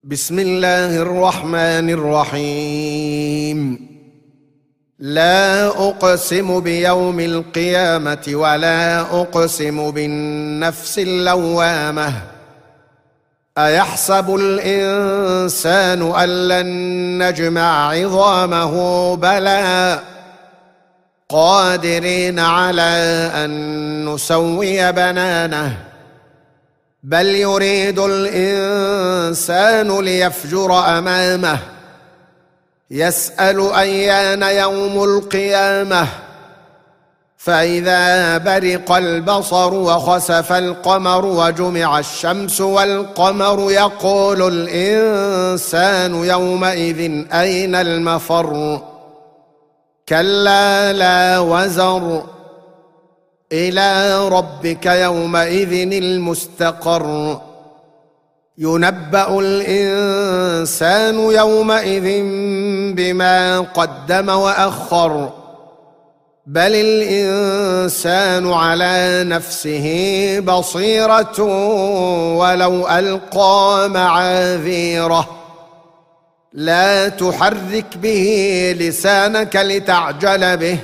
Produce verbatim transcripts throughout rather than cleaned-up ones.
بسم الله الرحمن الرحيم. لا أقسم بيوم القيامة ولا أقسم بالنفس اللوامة. أيحسب الإنسان أن لن نجمع عظامه بلى قادرين على أن نسوي بنانه بل يريد الإنسان ليفجر أمامه يسأل أيان يوم القيامة فإذا برق البصر وخسف القمر وجمع الشمس والقمر يقول الإنسان يومئذ أين المفر كلا لا وزر إلى ربك يومئذ المستقر ينبأ الإنسان يومئذ بما قدم وأخر بل الإنسان على نفسه بصيرة ولو ألقى معاذيره لا تحرك به لسانك لتعجل به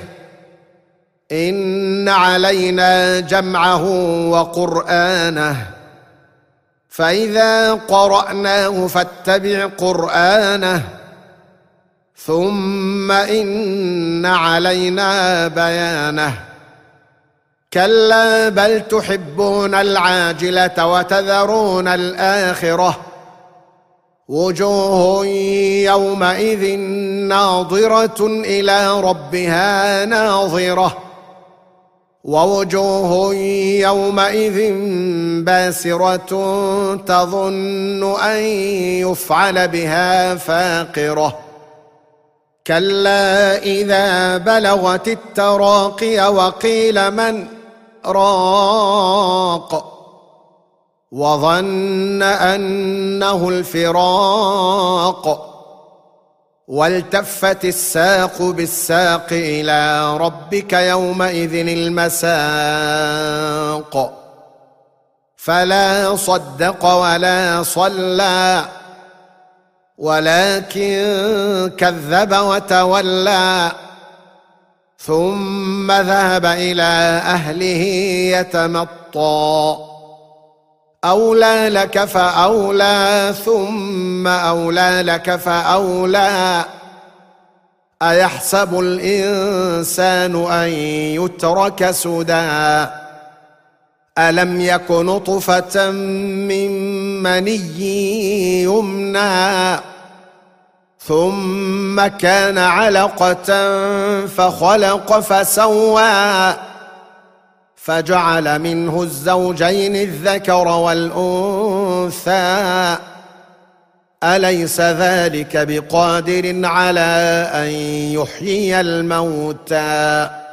إن علينا جمعه وقرآنه فإذا قرأناه فاتبع قرآنه ثم إن علينا بيانه كلا بل تحبون العاجلة وتذرون الآخرة وجوه يومئذ ناظرة إلى ربها ناظرة ووجوه يومئذ باسرة تظن أن يفعل بها فاقرة كلا إذا بلغت التراقي وقيل من راق وظن أنه الفراق والتفت الساق بالساق إلى ربك يومئذ المساق فلا صدق ولا صلى ولكن كذب وتولى ثم ذهب إلى أهله يتمطى أولى لك فأولى ثم أولى لك فأولى أيحسب الإنسان أن يترك سدى ألم يك نطفة من مني يمنى ثم كان علقة فخلق فسوى فجعل منه الزوجين الذكر والأنثى أليس ذلك بقادر على أن يحيي الموتى